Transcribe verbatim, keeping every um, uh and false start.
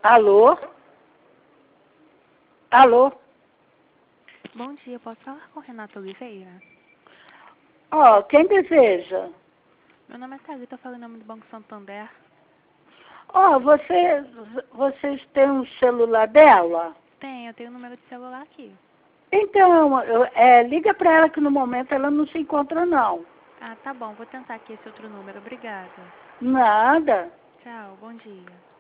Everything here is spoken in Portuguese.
Alô? Alô? Bom dia, posso falar com o Renato Oliveira? Ó, oh, quem deseja? Meu nome é Thalita, falando em nome do Banco Santander. Ó, oh, você, vocês têm um celular dela? Tem, eu tenho o número de celular aqui. Então, eu, é, liga para ela que no momento ela não se encontra, não. Ah, tá bom, vou tentar aqui esse outro número. Obrigada. Nada. Tchau, bom dia.